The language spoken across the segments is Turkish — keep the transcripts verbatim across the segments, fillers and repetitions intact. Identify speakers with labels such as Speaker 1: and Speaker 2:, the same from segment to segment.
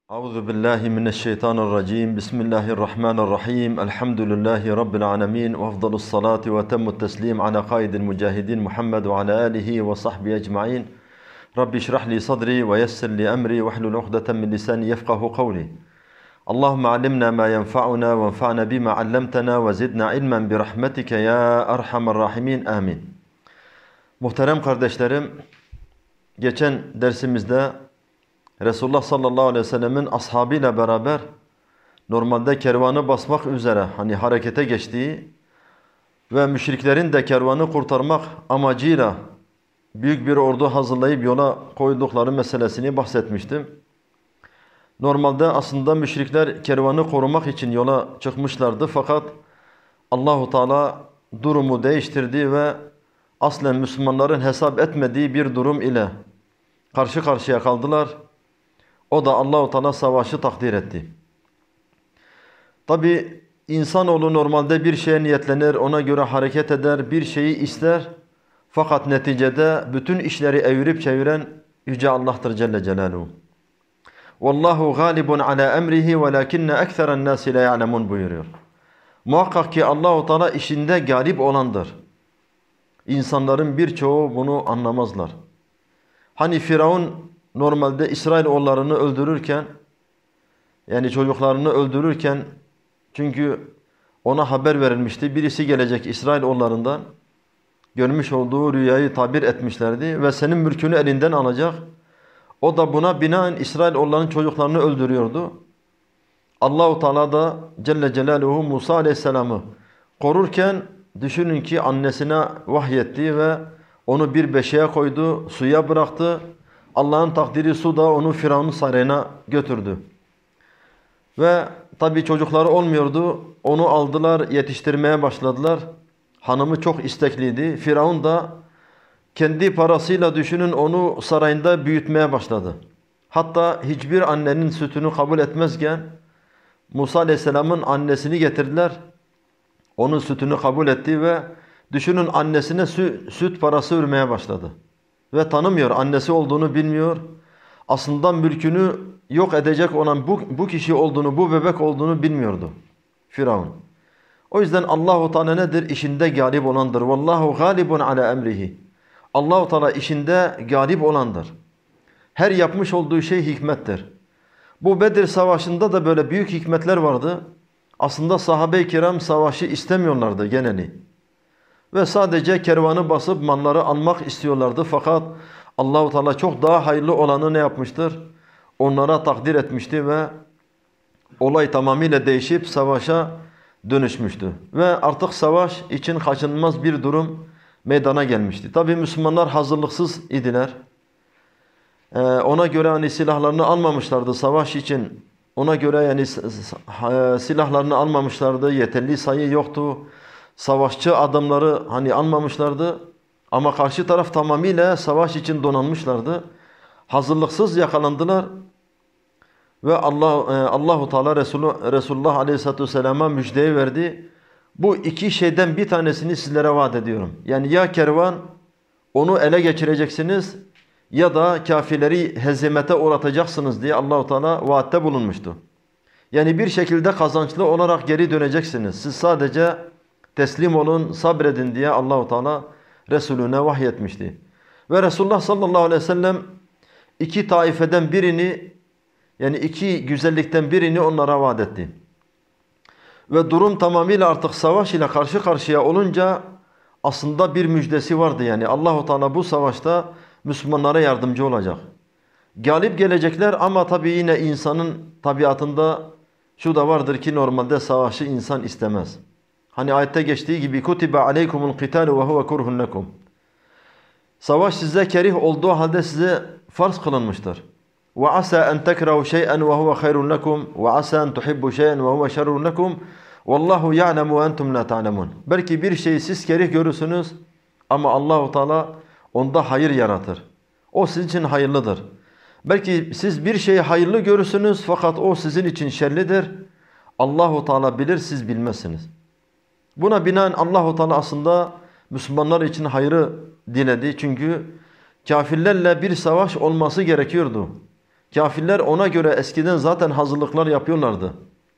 Speaker 1: Euzu billahi mineşşeytanirracim. Bismillahirrahmanirrahim. Elhamdülillahi rabbil alamin. Ve efdalus salati ve temmut teslim ala kaidil mücahidin Muhammed ve ala alihi ve sahbihi ecmaîn. Rabbi şrah li sadri ve yessir li emri ve hlul ukdeten min lisani yefkahu kavli. Allahumme allimna ma yenfa'una ve enfa'na bima 'allamtana ve zidna ilmen bi rahmetike ya erhamer rahimin. Amin. Muhterem kardeşlerim, geçen dersimizde Resulullah sallallahu aleyhi ve sellemin ashabıyla beraber normalde kervanı basmak üzere hani harekete geçtiği ve müşriklerin de kervanı kurtarmak amacıyla büyük bir ordu hazırlayıp yola koydukları meselesini bahsetmiştim. Normalde aslında müşrikler kervanı korumak için yola çıkmışlardı, fakat Allahu Teala durumu değiştirdi ve aslen Müslümanların hesap etmediği bir durum ile karşı karşıya kaldılar. O da Allahu Teala savaşı takdir etti. Tabi insanoğlu normalde bir şeye niyetlenir, ona göre hareket eder, bir şeyi ister. Fakat neticede bütün işleri evirip çeviren Yüce Allah'tır Celle Celaluhu. Vallahu galibun ala emrihi velakinne ekseren nasi la ya'lemun buyuruyor. Muhakkak ki Allahu Teala işinde galip olandır. İnsanların birçoğu bunu anlamazlar. Hani Firavun normalde İsrailoğullarını öldürürken, yani çocuklarını öldürürken, çünkü ona haber verilmişti. Birisi gelecek İsrailoğullarından, görmüş olduğu rüyayı tabir etmişlerdi ve senin mülkünü elinden alacak. O da buna binaen İsrailoğullarının çocuklarını öldürüyordu. Allahu Teala da Celle Celaluhu Musa Aleyhisselam'ı korurken düşünün ki annesine vahyetti ve onu bir beşiğe koydu, suya bıraktı. Allah'ın takdiri su da onu Firavun'un sarayına götürdü. Ve tabi çocukları olmuyordu. Onu aldılar, yetiştirmeye başladılar. Hanımı çok istekliydi. Firavun da kendi parasıyla düşünün onu sarayında büyütmeye başladı. Hatta hiçbir annenin sütünü kabul etmezken Musa Aleyhisselam'ın annesini getirdiler. Onun sütünü kabul etti ve düşünün annesine süt, süt parası vermeye başladı. Ve tanımıyor, annesi olduğunu bilmiyor. Aslında mülkünü yok edecek olan bu, bu kişi olduğunu, bu bebek olduğunu bilmiyordu Firavun. O yüzden Allahu Teala nedir? İşinde galip olandır. Vallahu galibun ala emrihi. Allahu Teala işinde galip olandır. Her yapmış olduğu şey hikmettir. Bu Bedir Savaşı'nda da böyle büyük hikmetler vardı. Aslında sahabe-i kiram savaşı istemiyorlardı geneli. Ve sadece kervanı basıp malları almak istiyorlardı. Fakat Allahu Teala çok daha hayırlı olanı ne yapmıştır? Onlara takdir etmişti ve olay tamamıyla değişip savaşa dönüşmüştü. Ve artık savaş için kaçınılmaz bir durum meydana gelmişti. Tabi Müslümanlar hazırlıksız idiler. Ee, ona göre hani silahlarını almamışlardı savaş için. Ona göre yani silahlarını almamışlardı. Yeterli sayı yoktu. Savaşçı adamları hani almamışlardı. Ama karşı taraf tamamıyla savaş için donanmışlardı. Hazırlıksız yakalandılar. Ve Allah Allahu Teala Resulü Resulullah Aleyhisselatü Vesselam'a müjdeyi verdi. Bu iki şeyden bir tanesini sizlere vaat ediyorum. Yani ya kervan onu ele geçireceksiniz ya da kafirleri hezimete uğratacaksınız diye Allahu Teala vaatte bulunmuştu. Yani bir şekilde kazançlı olarak geri döneceksiniz. Siz sadece teslim olun, sabredin diye Allahu Teala Resulüne vahyetmişti. Ve Resulullah sallallahu aleyhi ve sellem iki taifeden birini, yani iki güzellikten birini onlara vaat etti. Ve durum tamamıyla artık savaş ile karşı karşıya olunca aslında bir müjdesi vardı. Yani Allahu Teala bu savaşta Müslümanlara yardımcı olacak. Galip gelecekler ama tabii yine insanın tabiatında şu da vardır ki normalde savaşı insan istemez. Hani ayette geçtiği gibi kutibe aleykumul qitalu ve huve kurhun lekum. Savaş size kerih olduğu halde size farz kılınmıştır. Ve asa en tekrahu şey'en ve huve hayrun lekum ve asa en tuhibbu şey'en ve huve şerrun lekum. Vallahu ya'lemu ve entum la ta'lemun. Belki bir şeyi siz kerih görürsünüz ama Allahu Teala onda hayır yaratır. O sizin için hayırlıdır. Belki siz bir şeyi hayırlı görürsünüz fakat o sizin için şerlidir. Allahu Teala bilir, siz bilmezsiniz. Buna binaen Allahu Teala aslında Müslümanlar için hayrı diledi. Çünkü kafirlerle bir savaş olması gerekiyordu. Kafirler ona göre eskiden zaten hazırlıklar yapıyorlardı.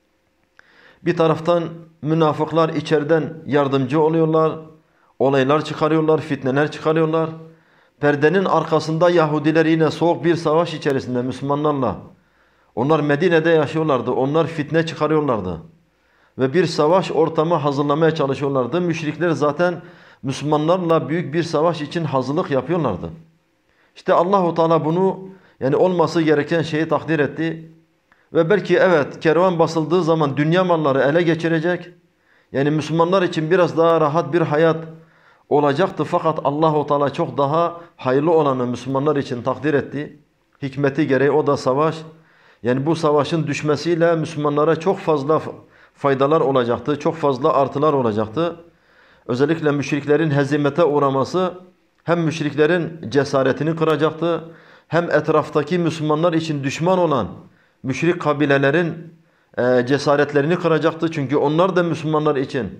Speaker 1: Bir taraftan münafıklar içeriden yardımcı oluyorlar, olaylar çıkarıyorlar, fitneler çıkarıyorlar. Perdenin arkasında Yahudiler yine soğuk bir savaş içerisinde Müslümanlarla. Onlar Medine'de yaşıyorlardı, onlar fitne çıkarıyorlardı. Ve bir savaş ortamı hazırlamaya çalışıyorlardı. Müşrikler zaten Müslümanlarla büyük bir savaş için hazırlık yapıyorlardı. İşte Allah-u Teala bunu, yani olması gereken şeyi takdir etti. Ve belki evet, kervan basıldığı zaman dünya malları ele geçirecek. Yani Müslümanlar için biraz daha rahat bir hayat olacaktı. Fakat Allah-u Teala çok daha hayırlı olanı Müslümanlar için takdir etti. Hikmeti gereği o da savaş. Yani bu savaşın düşmesiyle Müslümanlara çok fazla faydalar olacaktı. Çok fazla artılar olacaktı. Özellikle müşriklerin hezimete uğraması hem müşriklerin cesaretini kıracaktı, hem etraftaki Müslümanlar için düşman olan müşrik kabilelerin e, cesaretlerini kıracaktı. Çünkü onlar da Müslümanlar için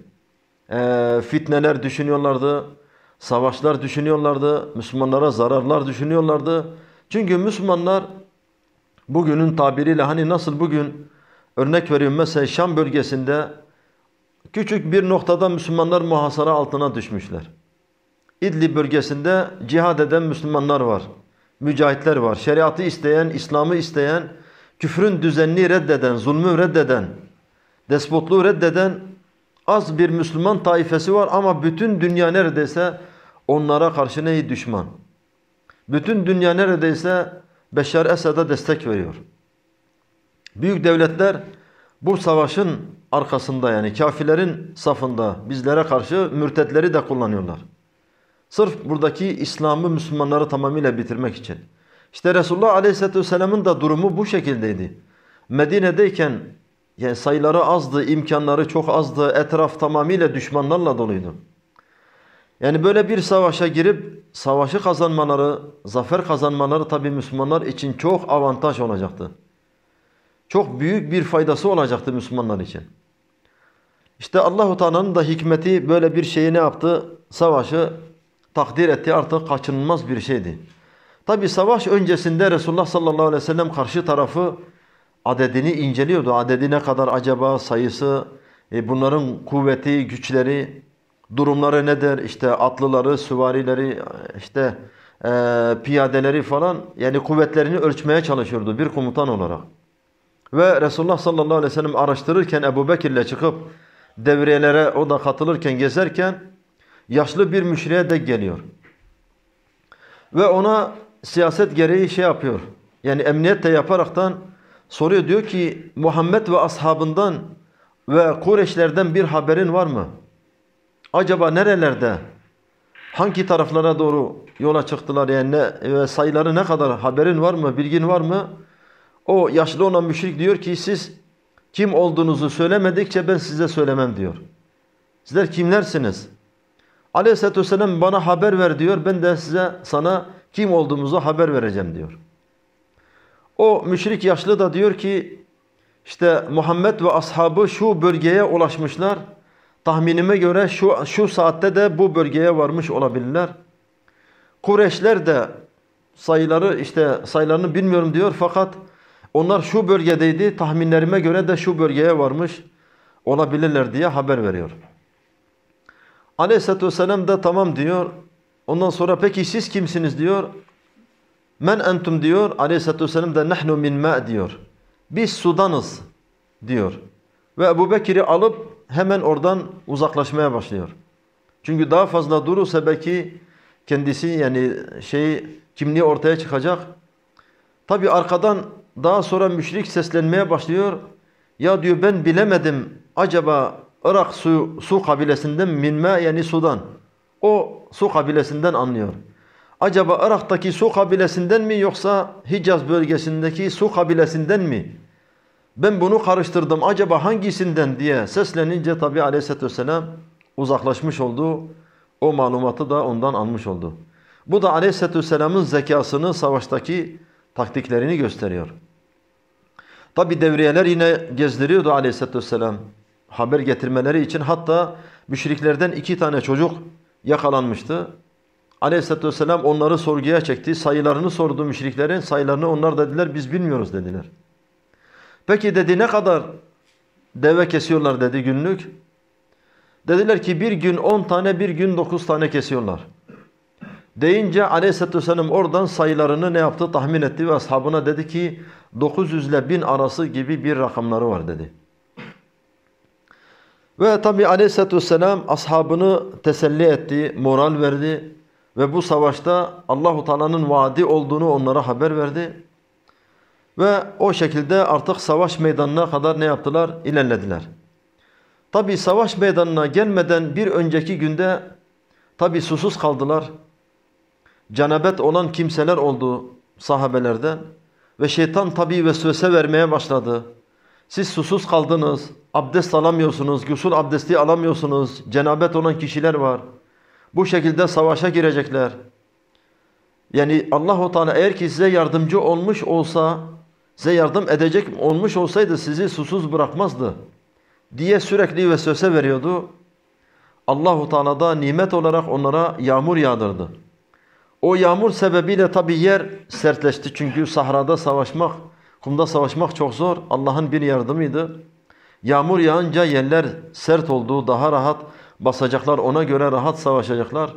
Speaker 1: e, fitneler düşünüyorlardı, savaşlar düşünüyorlardı, Müslümanlara zararlar düşünüyorlardı. Çünkü Müslümanlar bugünün tabiriyle, hani nasıl bugün örnek veriyorum, mesela Şam bölgesinde küçük bir noktada Müslümanlar muhasara altına düşmüşler. İdlib bölgesinde cihad eden Müslümanlar var. Mücahitler var. Şeriatı isteyen, İslam'ı isteyen, küfrün düzenini reddeden, zulmü reddeden, despotluğu reddeden az bir Müslüman taifesi var ama bütün dünya neredeyse onlara karşı neyi düşman. Bütün dünya neredeyse Beşar Esad'a destek veriyor. Büyük devletler bu savaşın arkasında, yani kafirlerin safında bizlere karşı mürtetleri de kullanıyorlar. Sırf buradaki İslam'ı, Müslümanları tamamıyla bitirmek için. İşte Resulullah Aleyhisselatü Vesselam'ın da durumu bu şekildeydi. Medine'deyken yani sayıları azdı, imkanları çok azdı, etraf tamamıyla düşmanlarla doluydu. Yani böyle bir savaşa girip savaşı kazanmaları, zafer kazanmaları tabii Müslümanlar için çok avantaj olacaktı. Çok büyük bir faydası olacaktı Müslümanlar için. İşte Allah-u Teala'nın da hikmeti böyle bir şeyi ne yaptı? Savaşı takdir etti, artık kaçınılmaz bir şeydi. Tabi savaş öncesinde Resulullah sallallahu aleyhi ve sellem karşı tarafı adedini inceliyordu. Adedi ne kadar acaba, sayısı, e bunların kuvveti, güçleri, durumları nedir? İşte atlıları, süvarileri, işte e, piyadeleri falan, yani kuvvetlerini ölçmeye çalışıyordu bir komutan olarak. Ve Resulullah sallallahu aleyhi ve sellem araştırırken Ebu Bekir'le çıkıp devriyelere o da katılırken, gezerken yaşlı bir müşriye denk geliyor. Ve ona siyaset gereği şey yapıyor. Yani emniyet de yaparaktan soruyor, diyor ki Muhammed ve ashabından ve Kureyşlerden bir haberin var mı? Acaba nerelerde, hangi taraflara doğru yola çıktılar, yani ne, ve sayıları ne kadar, haberin var mı, bilgin var mı? O yaşlı olan müşrik diyor ki siz kim olduğunuzu söylemedikçe ben size söylemem diyor. Sizler kimlersiniz? Aleyhisselatü Vesselam bana haber ver diyor, ben de size sana kim olduğumuzu haber vereceğim diyor. O müşrik yaşlı da diyor ki işte Muhammed ve ashabı şu bölgeye ulaşmışlar. Tahminime göre şu, şu saatte de bu bölgeye varmış olabilirler. Kureyşler de sayıları, işte sayılarını bilmiyorum diyor, fakat onlar şu bölgedeydi, tahminlerime göre de şu bölgeye varmış olabilirler diye haber veriyor. Aleyhisselatü Vesselam da tamam diyor. Ondan sonra peki siz kimsiniz diyor. Men entum diyor. Aleyhisselatü Vesselam da nahnu min ma diyor. Biz sudanız diyor. Ve Ebu Bekir'i alıp hemen oradan uzaklaşmaya başlıyor. Çünkü daha fazla durursa belki kendisi, yani şey, kimliği ortaya çıkacak. Tabi arkadan daha sonra müşrik seslenmeye başlıyor. Ya diyor ben bilemedim, acaba Irak su, su kabilesinden minme, yani sudan. O su kabilesinden anlıyor. Acaba Irak'taki su kabilesinden mi yoksa Hicaz bölgesindeki su kabilesinden mi? Ben bunu karıştırdım, acaba hangisinden diye seslenince tabi Aleyhisselatü Vesselam uzaklaşmış oldu. O malumatı da ondan almış oldu. Bu da Aleyhisselatü Vesselam'ın zekasını, savaştaki taktiklerini gösteriyor. Tabi devriyeler yine gezdiriyordu Aleyhisselatü Vesselam haber getirmeleri için. Hatta müşriklerden iki tane çocuk yakalanmıştı. Aleyhisselatü Vesselam onları sorguya çekti. Sayılarını sordu müşriklerin. Sayılarını onlar dediler biz bilmiyoruz dediler. Peki dedi ne kadar deve kesiyorlar dedi günlük. Dediler ki bir gün on tane bir gün dokuz tane kesiyorlar. Deyince Aleyhisselatü Vesselam oradan sayılarını ne yaptı tahmin etti ve ashabına dedi ki dokuz yüz ile bin arası gibi bir rakamları var dedi. Ve tabi Aleyhisselatü Vesselam ashabını teselli etti, moral verdi ve bu savaşta Allahu Teala'nın vaadi olduğunu onlara haber verdi. Ve o şekilde artık savaş meydanına kadar ne yaptılar? İlerlediler. Tabi savaş meydanına gelmeden bir önceki günde tabi susuz kaldılar. Cenabet olan kimseler oldu sahabelerden ve şeytan tabi vesvese vermeye başladı. Siz susuz kaldınız, abdest alamıyorsunuz, gusül abdesti alamıyorsunuz, cenabet olan kişiler var. Bu şekilde savaşa girecekler. Yani Allah-u Teala eğer ki size yardımcı olmuş olsa, size yardım edecek olmuş olsaydı sizi susuz bırakmazdı diye sürekli vesvese veriyordu. Allah-u Teala da nimet olarak onlara yağmur yağdırdı. O yağmur sebebiyle tabi yer sertleşti çünkü sahrada savaşmak, kumda savaşmak çok zor. Allah'ın bir yardımıydı. Yağmur yağınca yerler sert oldu, daha rahat basacaklar, ona göre rahat savaşacaklar.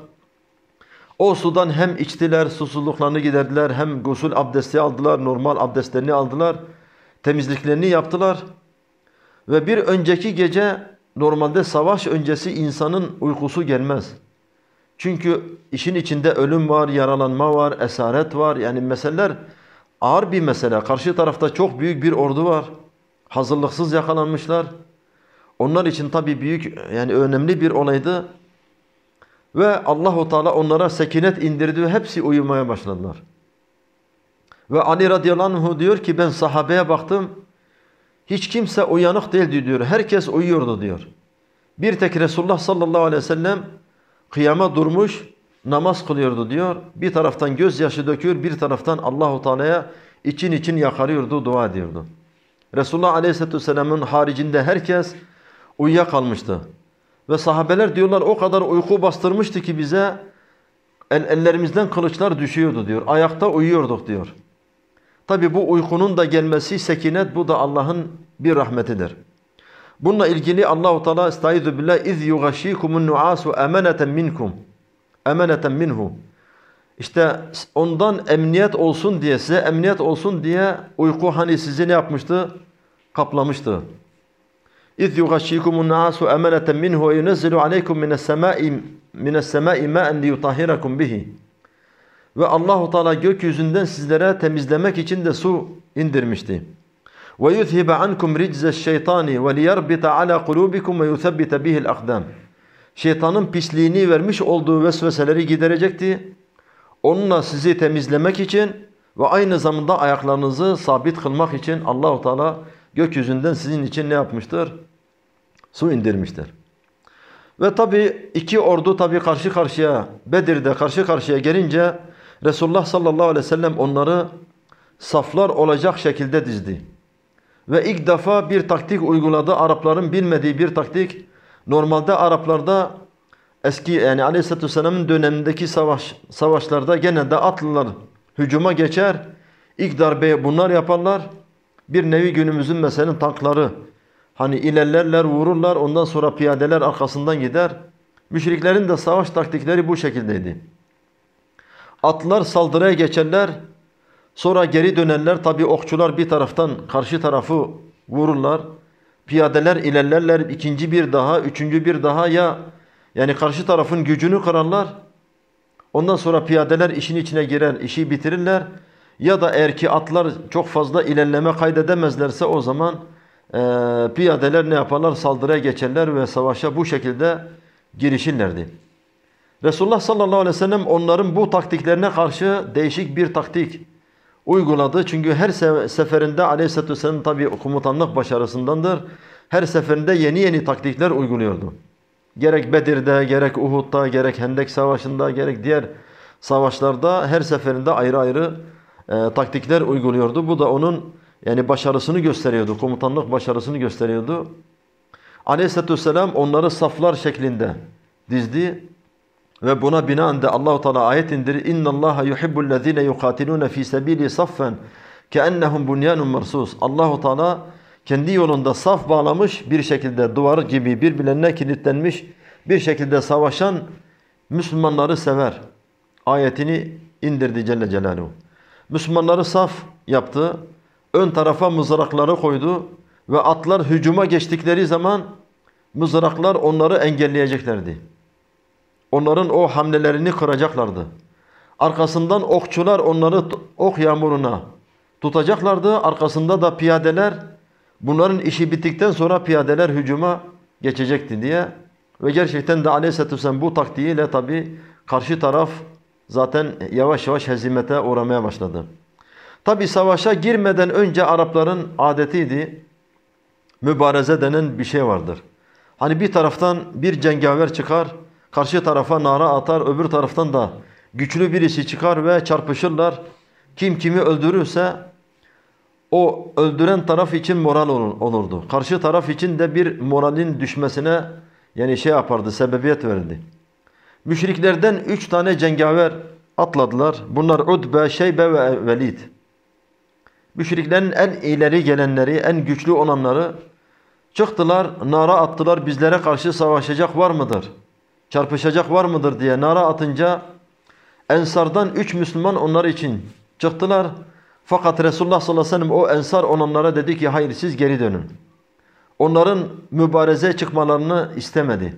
Speaker 1: O sudan hem içtiler, susuzluklarını giderdiler, hem gusül abdesti aldılar, normal abdestlerini aldılar, temizliklerini yaptılar. Ve bir önceki gece normalde savaş öncesi insanın uykusu gelmez. Çünkü işin içinde ölüm var, yaralanma var, esaret var. Yani meseleler ağır bir mesele. Karşı tarafta çok büyük bir ordu var. Hazırlıksız yakalanmışlar. Onlar için tabii büyük yani önemli bir olaydı. Ve Allahu Teala onlara sekinet indirdi ve hepsi uyumaya başladılar. Ve Ali radıyallahu anh diyor ki ben sahabeye baktım. Hiç kimse uyanık değildi diyor. Herkes uyuyordu diyor. Bir tek Resulullah sallallahu aleyhi ve sellem kıyama durmuş namaz kılıyordu diyor. Bir taraftan gözyaşı döküyor, bir taraftan Allahu Teala'ya için için yakarıyordu, dua ediyordu. Resulullah aleyhisselatü vesselam'ın haricinde herkes uyuyakalmıştı. Ve sahabeler diyorlar o kadar uyku bastırmıştı ki bize el, ellerimizden kılıçlar düşüyordu diyor. Ayakta uyuyorduk diyor. Tabi bu uykunun da gelmesi sekinet, bu da Allah'ın bir rahmetidir. Bununla ilgili Allahu Teala estaizu billah iz yughashikumun nuasu emaneten minkum. Emaneten minhu. İşte ondan emniyet olsun diye, size emniyet olsun diye uyku hani sizi ne yapmıştı? Kaplamıştı. İz yughashikumun nuasu emaneten minhu ve yunezzilu aleykum mine's semai mine's semai ma'en liyutahhirakum bihi. Ve Allahu Teala gökyüzünden sizlere temizlemek için de su indirmişti. Ve yuzhiba ankum rizze'ş-şeytani ve liyerbita ala kulubikum ve yuthabbita bihil akdam. Şeytanın pisliğini vermiş olduğu vesveseleri giderecekti. Onunla sizi temizlemek için ve aynı zamanda ayaklarınızı sabit kılmak için Allahu Teala gökyüzünden sizin için ne yapmıştır? Su indirmiştir. Ve tabi iki ordu tabi karşı karşıya, Bedir'de karşı karşıya gelince Resulullah sallallahu aleyhi ve sellem onları saflar olacak şekilde dizdi. Ve ilk defa bir taktik uyguladı. Arapların bilmediği bir taktik. Normalde Araplarda eski yani Aleyhisselatü Vesselam'ın dönemindeki savaş, savaşlarda genelde atlılar hücuma geçer. İlk darbeyi bunlar yaparlar. Bir nevi günümüzün mesela tankları. Hani ilerlerler, vururlar. Ondan sonra piyadeler arkasından gider. Müşriklerin de savaş taktikleri bu şekildeydi. Atlar saldırıya geçerler. Sonra geri dönerler. Tabi okçular bir taraftan karşı tarafı vururlar. Piyadeler ilerlerler. İkinci bir daha, üçüncü bir daha ya yani karşı tarafın gücünü kırarlar. Ondan sonra piyadeler işin içine girer, işi bitirirler. Ya da eğer ki atlar çok fazla ilerleme kaydedemezlerse o zaman e, piyadeler ne yaparlar? Saldırıya geçerler ve savaşa bu şekilde girişirlerdi. Resulullah sallallahu aleyhi ve sellem onların bu taktiklerine karşı değişik bir taktik uyguladı. Çünkü her seferinde aleyhisselatü vesselam tabi komutanlık başarısındandır. Her seferinde yeni yeni taktikler uyguluyordu. Gerek Bedir'de, gerek Uhud'da, gerek Hendek Savaşı'nda, gerek diğer savaşlarda her seferinde ayrı ayrı e, taktikler uyguluyordu. Bu da onun yani başarısını gösteriyordu. Komutanlık başarısını gösteriyordu. Aleyhisselatü vesselam onları saflar şeklinde dizdi. Ve buna binaen de Allahu Teala ayet indirir. İnnallaha yuhibbullezine yuqatiluna fi sabili saffen keennehum bunyanun mersus. Allahu Teala kendi yolunda saf bağlamış bir şekilde duvar gibi birbirlerine kilitlenmiş bir şekilde savaşan Müslümanları sever. Ayetini indirdi Celle Celaluhu. Müslümanları saf yaptı. Ön tarafa mızrakları koydu ve atlar hücuma geçtikleri zaman mızraklar onları engelleyeceklerdi. Onların o hamlelerini kıracaklardı. Arkasından okçular onları ok yağmuruna tutacaklardı. Arkasında da piyadeler, bunların işi bittikten sonra piyadeler hücuma geçecekti diye. Ve gerçekten de Aleyhisselatü Vesselam bu taktiğiyle tabi karşı taraf zaten yavaş yavaş hezimete uğramaya başladı. Tabi savaşa girmeden önce Arapların adetiydi. Mübareze denen bir şey vardır. Hani bir taraftan bir cengaver çıkar, karşı tarafa nara atar, öbür taraftan da güçlü birisi çıkar ve çarpışırlar. Kim kimi öldürürse o öldüren taraf için moral olurdu. Karşı taraf için de bir moralin düşmesine yani şey yapardı, sebebiyet verirdi. Müşriklerden üç tane cengaver atladılar. Bunlar Udbe, Şeybe ve Velid. Müşriklerin en ileri gelenleri, en güçlü olanları çıktılar, nara attılar. Bizlere karşı savaşacak var mıdır? Çarpışacak var mıdır diye nara atınca Ensardan üç Müslüman onlar için çıktılar. Fakat Resulullah sallallahu aleyhi ve sellem o Ensar olanlara dedi ki hayır siz geri dönün. Onların mübareze çıkmalarını istemedi.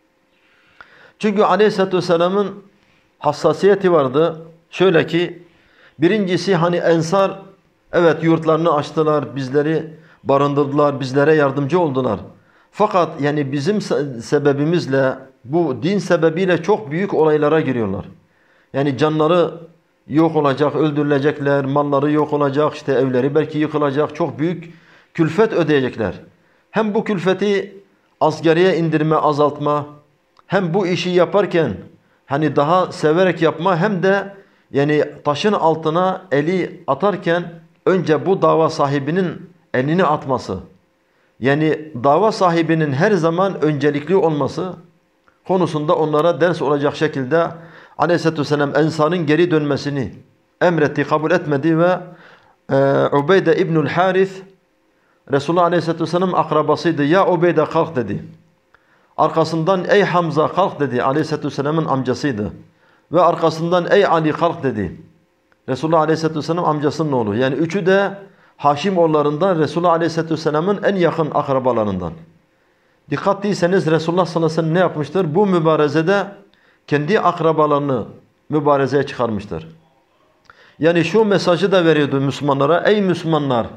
Speaker 1: Çünkü Aleyhisselatü Vesselam'ın hassasiyeti vardı. Şöyle ki birincisi hani Ensar evet yurtlarını açtılar, bizleri barındırdılar, bizlere yardımcı oldular. Fakat yani bizim sebebimizle bu din sebebiyle çok büyük olaylara giriyorlar. Yani canları yok olacak, öldürülecekler, malları yok olacak, işte evleri belki yıkılacak, çok büyük külfet ödeyecekler. Hem bu külfeti asgariye indirme, azaltma, hem bu işi yaparken hani daha severek yapma hem de yani taşın altına eli atarken önce bu dava sahibinin elini atması. Yani dava sahibinin her zaman öncelikli olması konusunda onlara ders olacak şekilde Aleyhisselatü Vesselam Ensar'ın geri dönmesini emretti, kabul etmedi ve e, Ubeyde İbnül Harith Resulullah Aleyhisselatü Vesselam akrabasıydı. Ya Ubeyde kalk dedi. Arkasından ey Hamza kalk dedi. Aleyhisselatü Vesselam'ın amcasıydı. Ve arkasından ey Ali kalk dedi. Resulullah Aleyhisselatü Vesselam amcasının oğlu. Yani üçü de Haşimoğullarından Resulullah Aleyhisselatü Vesselam'ın en yakın akrabalarından. Dikkat değilseniz Resulullah sallallahu aleyhi ve sellem ne yapmıştır? Bu mübarezede kendi akrabalarını mübarezeye çıkarmıştır. Yani şu mesajı da veriyordu Müslümanlara. Ey Müslümanlar,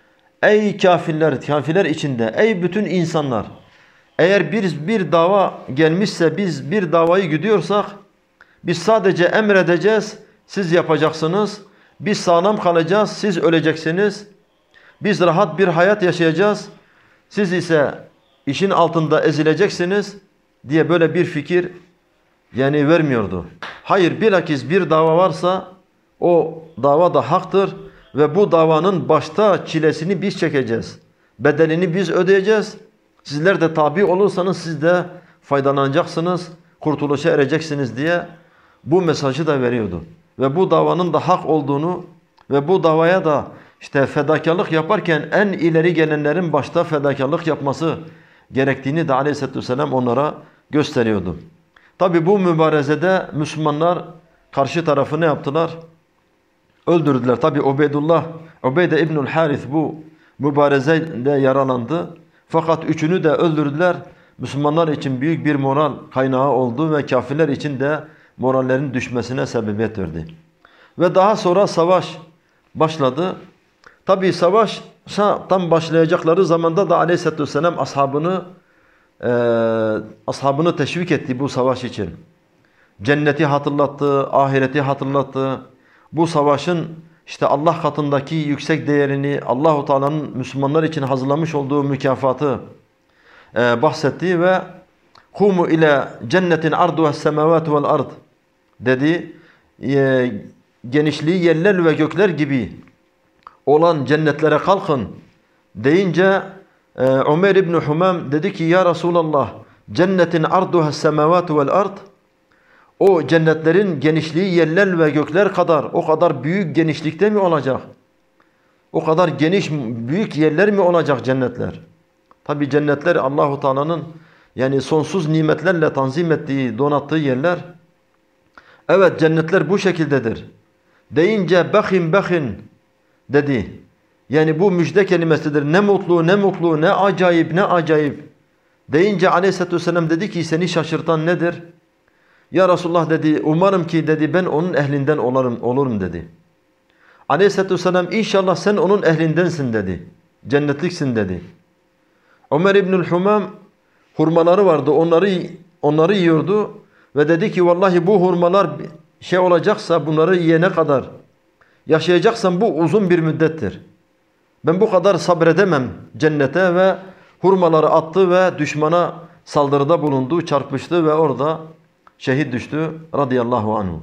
Speaker 1: ey kafirler, kafirler içinde, ey bütün insanlar. Eğer bir, bir dava gelmişse, biz bir davayı gidiyorsak, biz sadece emredeceğiz, siz yapacaksınız. Biz sağlam kalacağız, siz öleceksiniz. Biz rahat bir hayat yaşayacağız. Siz ise işin altında ezileceksiniz diye böyle bir fikir yani vermiyordu. Hayır, bilakis bir dava varsa o dava da haktır ve bu davanın başta çilesini biz çekeceğiz. Bedelini biz ödeyeceğiz. Sizler de tabi olursanız siz de faydalanacaksınız, kurtuluşa ereceksiniz diye bu mesajı da veriyordu. Ve bu davanın da hak olduğunu ve bu davaya da işte fedakarlık yaparken en ileri gelenlerin başta fedakarlık yapması gerektiğini de Aleyhisselatü Vesselam onlara gösteriyordu. Tabi bu mübarezede Müslümanlar karşı tarafı ne yaptılar? Öldürdüler. Tabi Ubeydullah, Ubeyde İbnül Harith bu mübarezede yaralandı. Fakat üçünü de öldürdüler. Müslümanlar için büyük bir moral kaynağı oldu ve kafirler için de morallerin düşmesine sebebiyet verdi. Ve daha sonra savaş başladı. Tabi savaşa tam başlayacakları zamanda da Aleyhisselatü Vesselam ashabını e, ashabını teşvik etti bu savaş için. Cenneti hatırlattı, ahireti hatırlattı. Bu savaşın işte Allah katındaki yüksek değerini, Allahu Teala'nın Müslümanlar için hazırlamış olduğu mükafatı e, bahsetti ve "Kumu ile cennetin arduha's semavatu vel ard" dedi. E, genişliği yerler ve gökler gibi olan cennetlere kalkın deyince e, Ömer İbni Humam dedi ki ya Resulallah cennetin arduha's semavatu vel ard, o cennetlerin genişliği yerler ve gökler kadar, o kadar büyük genişlikte mi olacak? O kadar geniş, büyük yerler mi olacak cennetler? Tabi cennetler Allahu Teala'nın yani sonsuz nimetlerle tanzim ettiği, donattığı yerler. Evet, cennetler bu şekildedir. Deyince bakhin bakhin dedi. Yani bu müjde kelimesidir. Ne mutlu, ne mutlu, ne acayip, ne acayip. Deyince Aleyhisselatü Vesselam dedi ki seni şaşırtan nedir? Ya Resulullah dedi, umarım ki dedi ben onun ehlinden olurum, olurum dedi. Aleyhisselatü Vesselam inşallah sen onun ehlindensin dedi. Cennetliksin dedi. Ömer İbnül Humam hurmaları vardı. Onları onları yiyordu ve dedi ki vallahi bu hurmalar şey olacaksa, bunları yiyene kadar yaşayacaksan bu uzun bir müddettir. Ben bu kadar sabredemem cennete ve hurmaları attı ve düşmana saldırıda bulundu, çarpıştı ve orada şehit düştü radıyallahu anhu.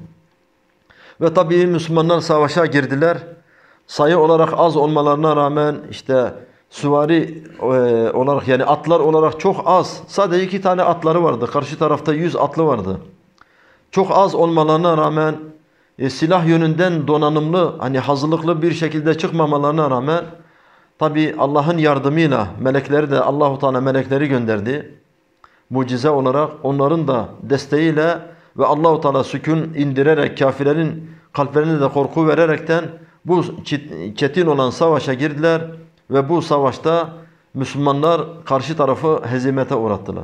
Speaker 1: Ve tabii Müslümanlar savaşa girdiler. Sayı olarak az olmalarına rağmen işte süvari e, olarak yani atlar olarak çok az. Sadece iki tane atları vardı. Karşı tarafta yüz atlı vardı. Çok az olmalarına rağmen e, silah yönünden donanımlı, hani hazırlıklı bir şekilde çıkmamalarına rağmen tabi Allah'ın yardımıyla melekleri de Allahu Teala melekleri gönderdi. Mucize olarak onların da desteğiyle ve Allahu Teala sükun indirerek kafirlerin kalplerine de korku vererekten bu çetin olan savaşa girdiler ve bu savaşta Müslümanlar karşı tarafı hezimete uğrattılar.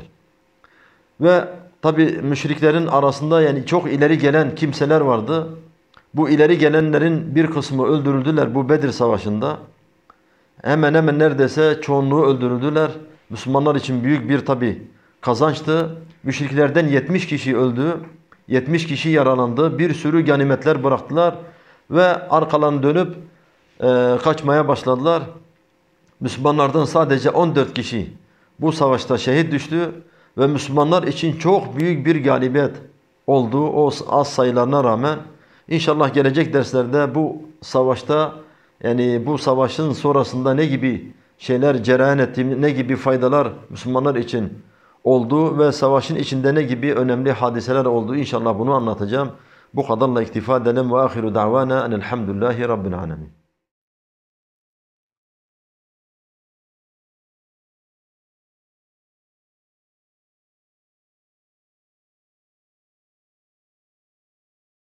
Speaker 1: Ve tabi müşriklerin arasında yani çok ileri gelen kimseler vardı. Bu ileri gelenlerin bir kısmı öldürüldüler bu Bedir Savaşı'nda. Hemen hemen neredeyse çoğunluğu öldürüldüler. Müslümanlar için büyük bir tabi kazançtı. Müşriklerden yetmiş kişi öldü. yetmiş kişi yaralandı. Bir sürü ganimetler bıraktılar. Ve arkalarını dönüp e, kaçmaya başladılar. Müslümanlardan sadece on dört kişi bu savaşta şehit düştü. Ve Müslümanlar için çok büyük bir galibiyet oldu o az sayılarına rağmen. İnşallah gelecek derslerde bu savaşta yani bu savaşın sonrasında ne gibi şeyler cereyan etti, ne gibi faydalar Müslümanlar için oldu ve savaşın içinde ne gibi önemli hadiseler oldu inşallah bunu anlatacağım. Bu kadarla iktifa edelim ve ahiru da'vana enelhamdülillahi rabbil alemin.